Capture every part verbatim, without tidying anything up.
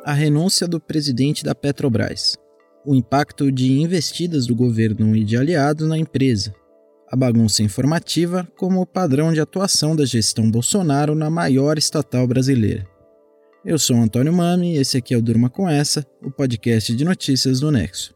A renúncia do presidente da Petrobras. O impacto de investidas do governo e de aliados na empresa. A bagunça informativa como o padrão de atuação da gestão Bolsonaro na maior estatal brasileira. Eu sou Antônio Mami e esse aqui é o Durma Com Essa, o podcast de notícias do Nexo.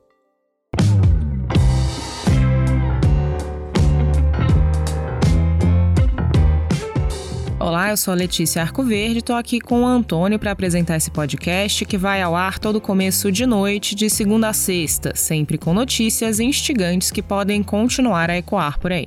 Olá, eu sou a Letícia Arcoverde e estou aqui com o Antônio para apresentar esse podcast que vai ao ar todo começo de noite, de segunda a sexta, sempre com notícias instigantes que podem continuar a ecoar por aí.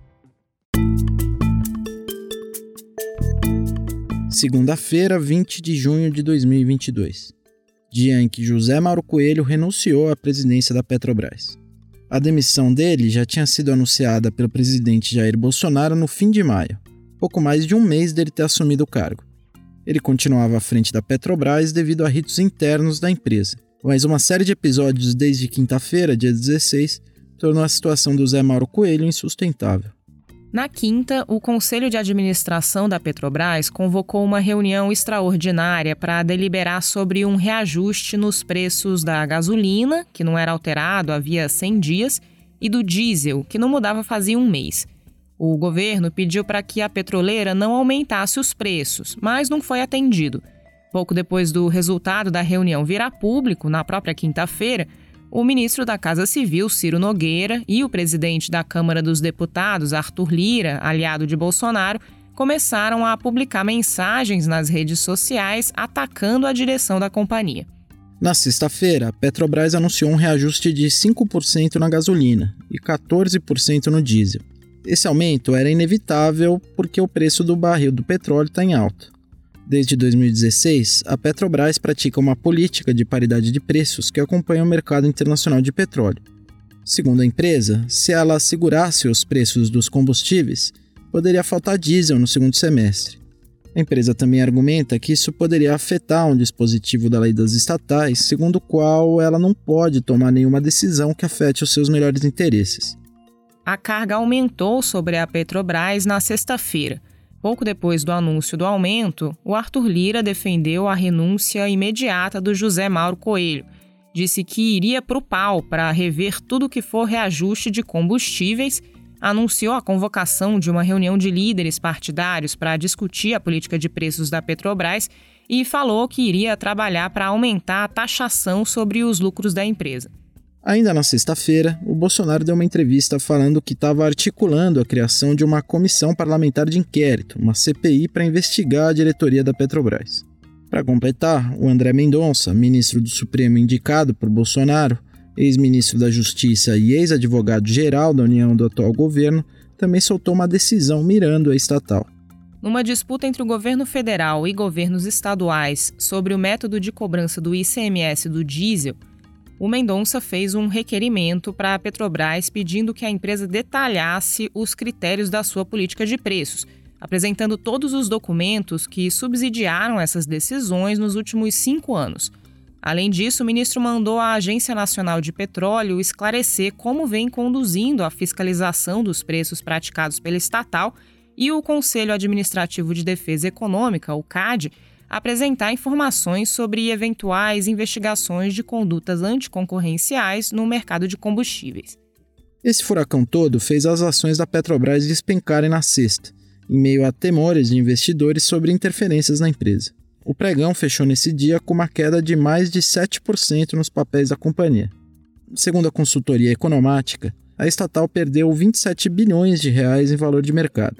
Segunda-feira, vinte de junho de dois mil e vinte e dois. Dia em que José Mauro Coelho renunciou à presidência da Petrobras. A demissão dele já tinha sido anunciada pelo presidente Jair Bolsonaro no fim de maio, pouco mais de um mês dele ter assumido o cargo. Ele continuava à frente da Petrobras devido a ritos internos da empresa, mas uma série de episódios desde quinta-feira, dia dezesseis, tornou a situação do Zé Mauro Coelho insustentável. Na quinta, o Conselho de Administração da Petrobras convocou uma reunião extraordinária para deliberar sobre um reajuste nos preços da gasolina, que não era alterado havia cem dias, e do diesel, que não mudava fazia um mês. O governo pediu para que a petroleira não aumentasse os preços, mas não foi atendido. Pouco depois do resultado da reunião virar público, na própria quinta-feira, o ministro da Casa Civil, Ciro Nogueira, e o presidente da Câmara dos Deputados, Arthur Lira, aliado de Bolsonaro, começaram a publicar mensagens nas redes sociais atacando a direção da companhia. Na sexta-feira, a Petrobras anunciou um reajuste de cinco por cento na gasolina e quatorze por cento no diesel. Esse aumento era inevitável porque o preço do barril do petróleo está em alta. Desde dois mil e dezesseis, a Petrobras pratica uma política de paridade de preços que acompanha o mercado internacional de petróleo. Segundo a empresa, se ela segurasse os preços dos combustíveis, poderia faltar diesel no segundo semestre. A empresa também argumenta que isso poderia afetar um dispositivo da lei das estatais, segundo o qual ela não pode tomar nenhuma decisão que afete os seus melhores interesses. A carga aumentou sobre a Petrobras na sexta-feira. Pouco depois do anúncio do aumento, o Arthur Lira defendeu a renúncia imediata do José Mauro Coelho. Disse que iria para o pau para rever tudo que for reajuste de combustíveis, anunciou a convocação de uma reunião de líderes partidários para discutir a política de preços da Petrobras e falou que iria trabalhar para aumentar a taxação sobre os lucros da empresa. Ainda na sexta-feira, o Bolsonaro deu uma entrevista falando que estava articulando a criação de uma comissão parlamentar de inquérito, uma C P I, para investigar a diretoria da Petrobras. Para completar, o André Mendonça, ministro do Supremo indicado por Bolsonaro, ex-ministro da Justiça e ex-advogado-geral da União do atual governo, também soltou uma decisão mirando a estatal. Numa disputa entre o governo federal e governos estaduais sobre o método de cobrança do I C M S do diesel, o Mendonça fez um requerimento para a Petrobras pedindo que a empresa detalhasse os critérios da sua política de preços, apresentando todos os documentos que subsidiaram essas decisões nos últimos cinco anos. Além disso, o ministro mandou à Agência Nacional de Petróleo esclarecer como vem conduzindo a fiscalização dos preços praticados pela estatal e o Conselho Administrativo de Defesa Econômica, o C A D, apresentar informações sobre eventuais investigações de condutas anticoncorrenciais no mercado de combustíveis. Esse furacão todo fez as ações da Petrobras despencarem na sexta, em meio a temores de investidores sobre interferências na empresa. O pregão fechou nesse dia com uma queda de mais de sete por cento nos papéis da companhia. Segundo a consultoria Economática, a estatal perdeu vinte e sete bilhões de reais em valor de mercado.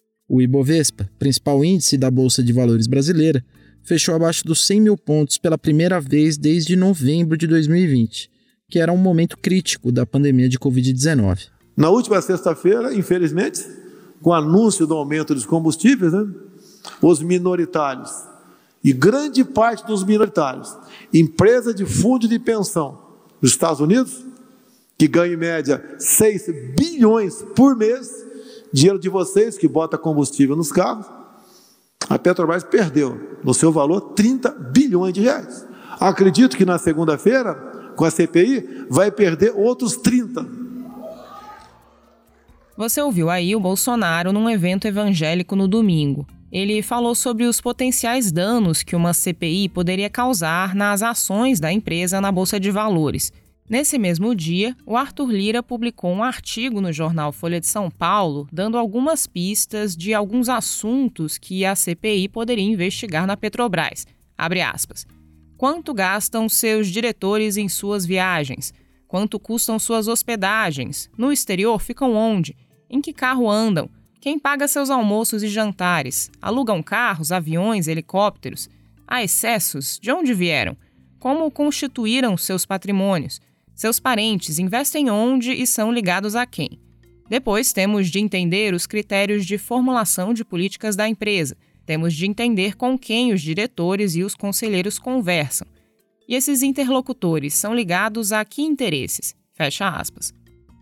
O Ibovespa, principal índice da Bolsa de Valores brasileira, fechou abaixo dos cem mil pontos pela primeira vez desde novembro de dois mil e vinte, que era um momento crítico da pandemia de covid dezenove. Na última sexta-feira, infelizmente, com o anúncio do aumento dos combustíveis, né, os minoritários, e grande parte dos minoritários, empresa de fundo de pensão dos Estados Unidos, que ganha em média seis bilhões por mês, dinheiro de vocês que bota combustível nos carros, a Petrobras perdeu, no seu valor, trinta bilhões de reais. Acredito que na segunda-feira, com a C P I, vai perder outros trinta. Você ouviu aí o Bolsonaro num evento evangélico no domingo. Ele falou sobre os potenciais danos que uma C P I poderia causar nas ações da empresa na Bolsa de Valores. Nesse mesmo dia, o Arthur Lira publicou um artigo no jornal Folha de São Paulo, dando algumas pistas de alguns assuntos que a C P I poderia investigar na Petrobras. Abre aspas. Quanto gastam seus diretores em suas viagens? Quanto custam suas hospedagens? No exterior ficam onde? Em que carro andam? Quem paga seus almoços e jantares? Alugam carros, aviões, helicópteros? Há excessos? De onde vieram? Como constituíram seus patrimônios? Seus parentes investem onde e são ligados a quem? Depois temos de entender os critérios de formulação de políticas da empresa. Temos de entender com quem os diretores e os conselheiros conversam. E esses interlocutores são ligados a que interesses? Fecha aspas.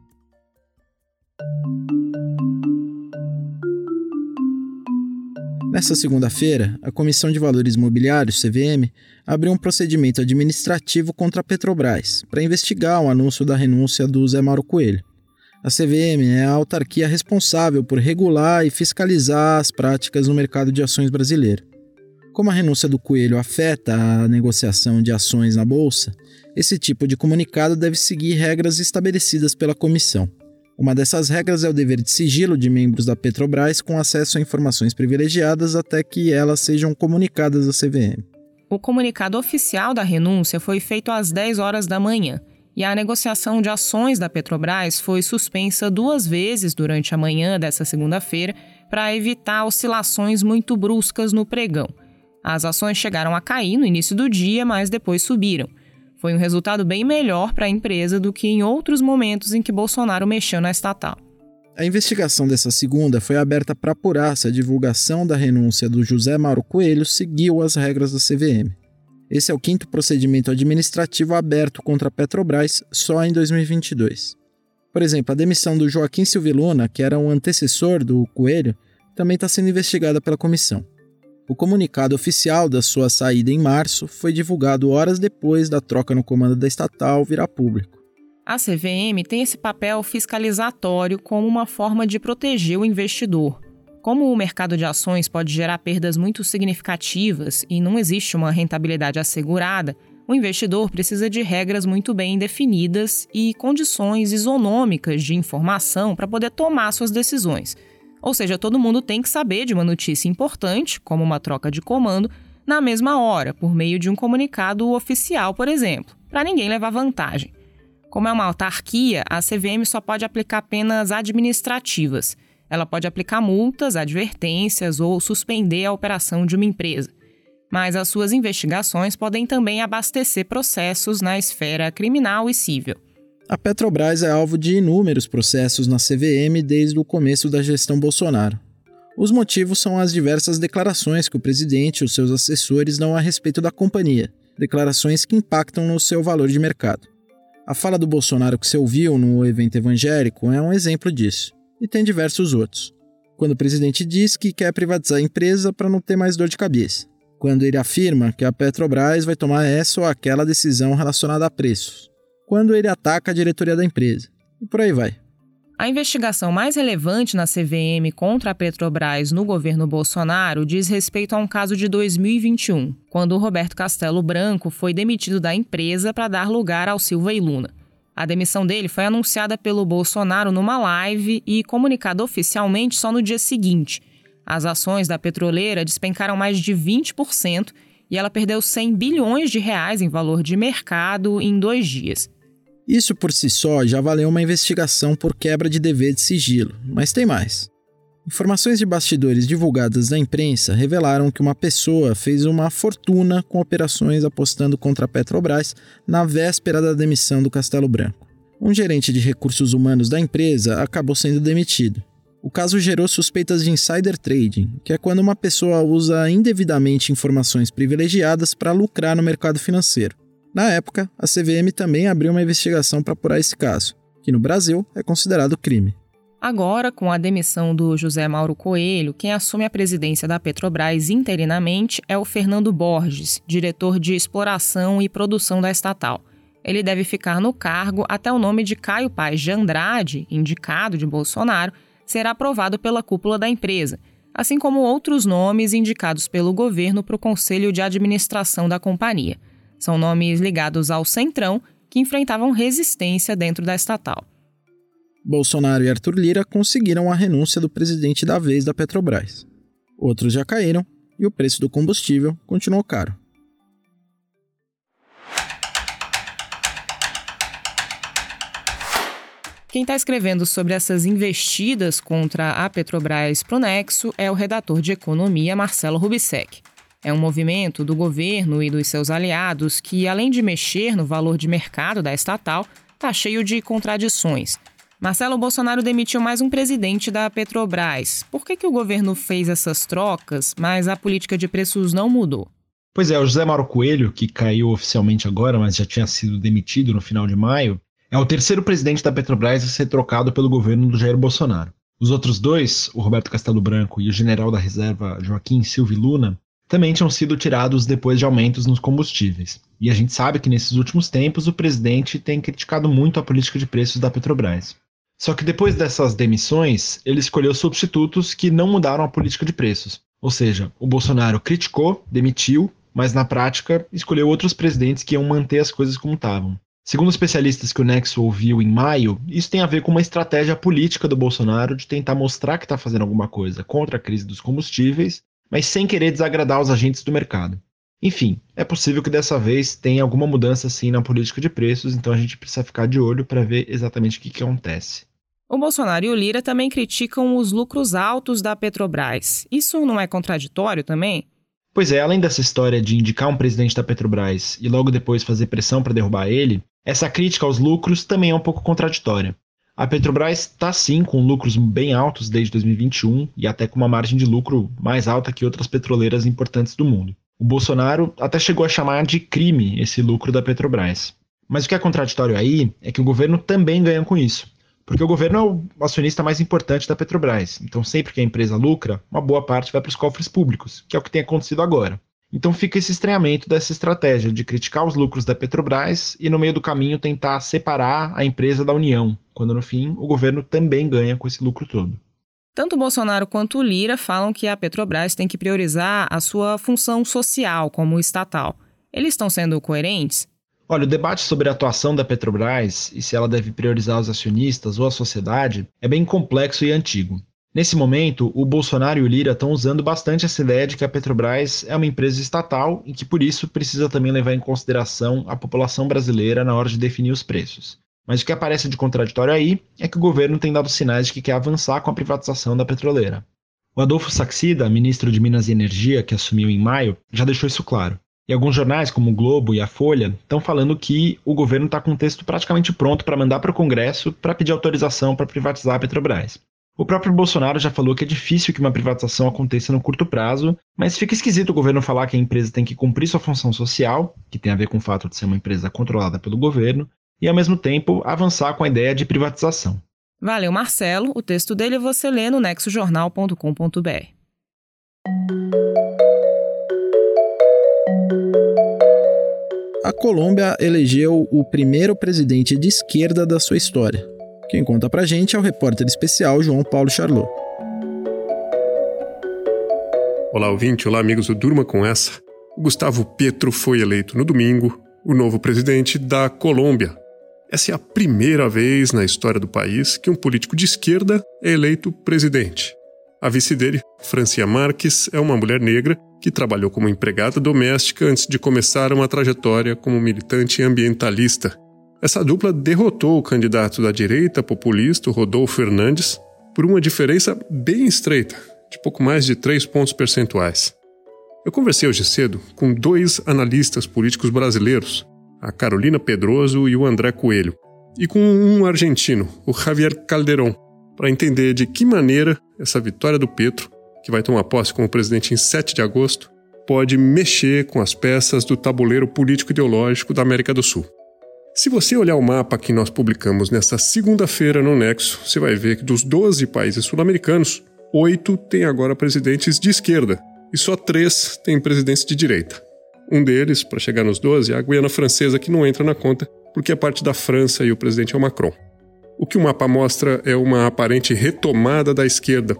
Nessa segunda-feira, a Comissão de Valores Mobiliários, C V M, abriu um procedimento administrativo contra a Petrobras para investigar o anúncio da renúncia do Zé Mauro Coelho. A C V M é a autarquia responsável por regular e fiscalizar as práticas no mercado de ações brasileiro. Como a renúncia do Coelho afeta a negociação de ações na Bolsa, esse tipo de comunicado deve seguir regras estabelecidas pela comissão. Uma dessas regras é o dever de sigilo de membros da Petrobras com acesso a informações privilegiadas até que elas sejam comunicadas à C V M. O comunicado oficial da renúncia foi feito às dez horas da manhã e a negociação de ações da Petrobras foi suspensa duas vezes durante a manhã dessa segunda-feira para evitar oscilações muito bruscas no pregão. As ações chegaram a cair no início do dia, mas depois subiram. Foi um resultado bem melhor para a empresa do que em outros momentos em que Bolsonaro mexeu na estatal. A investigação dessa segunda foi aberta para apurar se a divulgação da renúncia do José Mauro Coelho seguiu as regras da C V M. Esse é o quinto procedimento administrativo aberto contra a Petrobras só em dois mil e vinte e dois. Por exemplo, a demissão do Joaquim Silvio Luna, que era um antecessor do Coelho, também está sendo investigada pela comissão. O comunicado oficial da sua saída em março foi divulgado horas depois da troca no comando da estatal virar público. A C V M tem esse papel fiscalizatório como uma forma de proteger o investidor. Como o mercado de ações pode gerar perdas muito significativas e não existe uma rentabilidade assegurada, o investidor precisa de regras muito bem definidas e condições isonômicas de informação para poder tomar suas decisões. Ou seja, todo mundo tem que saber de uma notícia importante, como uma troca de comando, na mesma hora, por meio de um comunicado oficial, por exemplo, para ninguém levar vantagem. Como é uma autarquia, a C V M só pode aplicar penas administrativas. Ela pode aplicar multas, advertências ou suspender a operação de uma empresa. Mas as suas investigações podem também abastecer processos na esfera criminal e civil. A Petrobras é alvo de inúmeros processos na C V M desde o começo da gestão Bolsonaro. Os motivos são as diversas declarações que o presidente e os seus assessores dão a respeito da companhia, declarações que impactam no seu valor de mercado. A fala do Bolsonaro que você ouviu no evento evangélico é um exemplo disso, e tem diversos outros. Quando o presidente diz que quer privatizar a empresa para não ter mais dor de cabeça. Quando ele afirma que a Petrobras vai tomar essa ou aquela decisão relacionada a preços. Quando ele ataca a diretoria da empresa. E por aí vai. A investigação mais relevante na C V M contra a Petrobras no governo Bolsonaro diz respeito a um caso de dois mil e vinte e um, quando o Roberto Castelo Branco foi demitido da empresa para dar lugar ao Silva e Luna. A demissão dele foi anunciada pelo Bolsonaro numa live e comunicada oficialmente só no dia seguinte. As ações da petroleira despencaram mais de vinte por cento e ela perdeu cem bilhões de reais em valor de mercado em dois dias. Isso por si só já valeu uma investigação por quebra de dever de sigilo, mas tem mais. Informações de bastidores divulgadas na imprensa revelaram que uma pessoa fez uma fortuna com operações apostando contra a Petrobras na véspera da demissão do Castelo Branco. Um gerente de recursos humanos da empresa acabou sendo demitido. O caso gerou suspeitas de insider trading, que é quando uma pessoa usa indevidamente informações privilegiadas para lucrar no mercado financeiro. Na época, a C V M também abriu uma investigação para apurar esse caso, que no Brasil é considerado crime. Agora, com a demissão do José Mauro Coelho, quem assume a presidência da Petrobras interinamente é o Fernando Borges, diretor de exploração e produção da estatal. Ele deve ficar no cargo até o nome de Caio Paes de Andrade, indicado de Bolsonaro, será aprovado pela cúpula da empresa. assim como outros nomes indicados pelo governo para o Conselho de Administração da companhia. São nomes ligados ao Centrão, que enfrentavam resistência dentro da estatal. Bolsonaro e Arthur Lira conseguiram a renúncia do presidente da vez da Petrobras. Outros já caíram e o preço do combustível continuou caro. Quem está escrevendo sobre essas investidas contra a Petrobras pro Nexo é o redator de economia Marcelo Rubissec. É um movimento do governo e dos seus aliados que, além de mexer no valor de mercado da estatal, está cheio de contradições. Marcelo, Bolsonaro demitiu mais um presidente da Petrobras. Por que que o governo fez essas trocas, mas a política de preços não mudou? Pois é, o José Mauro Coelho, que caiu oficialmente agora, mas já tinha sido demitido no final de maio, é o terceiro presidente da Petrobras a ser trocado pelo governo do Jair Bolsonaro. Os outros dois, o Roberto Castelo Branco e o general da reserva Joaquim Silva Luna, também tinham sido tirados depois de aumentos nos combustíveis. E a gente sabe que nesses últimos tempos o presidente tem criticado muito a política de preços da Petrobras. Só que depois dessas demissões, ele escolheu substitutos que não mudaram a política de preços. Ou seja, o Bolsonaro criticou, demitiu, mas na prática escolheu outros presidentes que iam manter as coisas como estavam. Segundo especialistas que o Nexo ouviu em maio, isso tem a ver com uma estratégia política do Bolsonaro de tentar mostrar que está fazendo alguma coisa contra a crise dos combustíveis, mas sem querer desagradar os agentes do mercado. Enfim, é possível que dessa vez tenha alguma mudança sim na política de preços, então a gente precisa ficar de olho para ver exatamente o que, que acontece. O Bolsonaro e o Lira também criticam os lucros altos da Petrobras. Isso não é contraditório também? Pois é, além dessa história de indicar um presidente da Petrobras e logo depois fazer pressão para derrubar ele, essa crítica aos lucros também é um pouco contraditória. A Petrobras está sim com lucros bem altos desde dois mil e vinte e um e até com uma margem de lucro mais alta que outras petroleiras importantes do mundo. O Bolsonaro até chegou a chamar de crime esse lucro da Petrobras. Mas o que é contraditório aí é que o governo também ganha com isso. Porque o governo é o acionista mais importante da Petrobras. Então sempre que a empresa lucra, uma boa parte vai para os cofres públicos, que é o que tem acontecido agora. Então fica esse estranhamento dessa estratégia de criticar os lucros da Petrobras e no meio do caminho tentar separar a empresa da União, quando no fim o governo também ganha com esse lucro todo. Tanto o Bolsonaro quanto o Lira falam que a Petrobras tem que priorizar a sua função social como estatal. Eles estão sendo coerentes? Olha, o debate sobre a atuação da Petrobras e se ela deve priorizar os acionistas ou a sociedade é bem complexo e antigo. Nesse momento, o Bolsonaro e o Lira estão usando bastante essa ideia de que a Petrobras é uma empresa estatal e que por isso precisa também levar em consideração a população brasileira na hora de definir os preços. Mas o que aparece de contraditório aí é que o governo tem dado sinais de que quer avançar com a privatização da petroleira. O Adolfo Saxida, ministro de Minas e Energia, que assumiu em maio, já deixou isso claro. E alguns jornais, como o Globo e a Folha, estão falando que o governo está com um texto praticamente pronto para mandar para o Congresso para pedir autorização para privatizar a Petrobras. O próprio Bolsonaro já falou que é difícil que uma privatização aconteça no curto prazo, mas fica esquisito o governo falar que a empresa tem que cumprir sua função social, que tem a ver com o fato de ser uma empresa controlada pelo governo, e ao mesmo tempo avançar com a ideia de privatização. Valeu, Marcelo. O texto dele você lê no nexo jornal ponto com ponto b r. A Colômbia elegeu o primeiro presidente de esquerda da sua história. Quem conta pra gente é o repórter especial João Paulo Charlot. Olá, ouvinte. Olá, amigos do Durma Com Essa. O Gustavo Petro foi eleito no domingo o novo presidente da Colômbia. Essa é a primeira vez na história do país que um político de esquerda é eleito presidente. A vice dele, Francia Márquez, é uma mulher negra que trabalhou como empregada doméstica antes de começar uma trajetória como militante ambientalista. Essa dupla derrotou o candidato da direita populista, Rodolfo Fernandes, por uma diferença bem estreita, de pouco mais de três pontos percentuais. Eu conversei hoje cedo com dois analistas políticos brasileiros, a Carolina Pedroso e o André Coelho, e com um argentino, o Javier Calderón, para entender de que maneira essa vitória do Petro, que vai tomar posse como presidente em sete de agosto, pode mexer com as peças do tabuleiro político-ideológico da América do Sul. Se você olhar o mapa que nós publicamos nesta segunda-feira no Nexo, você vai ver que dos doze países sul-americanos, oito têm agora presidentes de esquerda e só três têm presidentes de direita. Um deles, para chegar nos doze, é a Guiana Francesa, que não entra na conta porque é parte da França e o presidente é o Macron. O que o mapa mostra é uma aparente retomada da esquerda,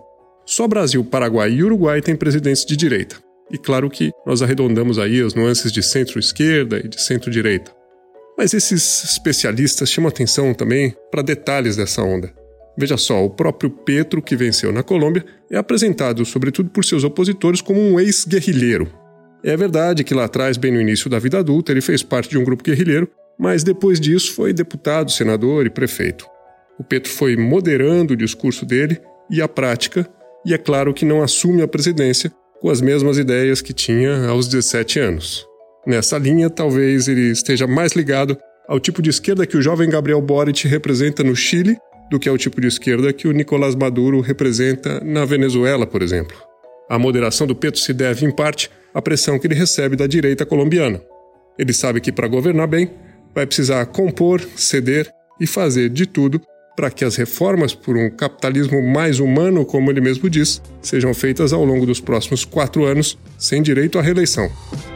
Só Brasil, Paraguai e Uruguai têm presidentes de direita. E claro que nós arredondamos aí as nuances de centro-esquerda e de centro-direita. Mas esses especialistas chamam atenção também para detalhes dessa onda. Veja só, o próprio Petro, que venceu na Colômbia, é apresentado, sobretudo por seus opositores, como um ex-guerrilheiro. É verdade que lá atrás, bem no início da vida adulta, ele fez parte de um grupo guerrilheiro, mas depois disso foi deputado, senador e prefeito. O Petro foi moderando o discurso dele e a prática, e é claro que não assume a presidência com as mesmas ideias que tinha aos dezessete anos. Nessa linha, talvez ele esteja mais ligado ao tipo de esquerda que o jovem Gabriel Boric representa no Chile do que ao tipo de esquerda que o Nicolás Maduro representa na Venezuela, por exemplo. A moderação do Petro se deve, em parte, à pressão que ele recebe da direita colombiana. Ele sabe que, para governar bem, vai precisar compor, ceder e fazer de tudo para que as reformas por um capitalismo mais humano, como ele mesmo diz, sejam feitas ao longo dos próximos quatro anos, sem direito à reeleição.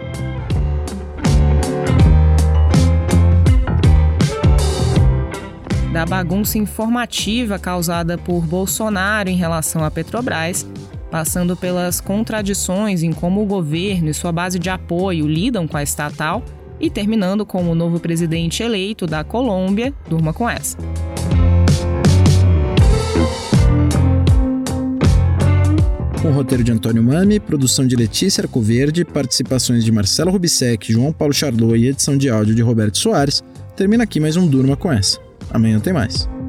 Da bagunça informativa causada por Bolsonaro em relação à Petrobras, passando pelas contradições em como o governo e sua base de apoio lidam com a estatal e terminando com o novo presidente eleito da Colômbia, durma com essa. Com o roteiro de Antônio Mami, produção de Letícia Arcoverde, participações de Marcelo Rubissec, João Paulo Charlot e edição de áudio de Roberto Soares, termina aqui mais um Durma com essa. Amanhã tem mais.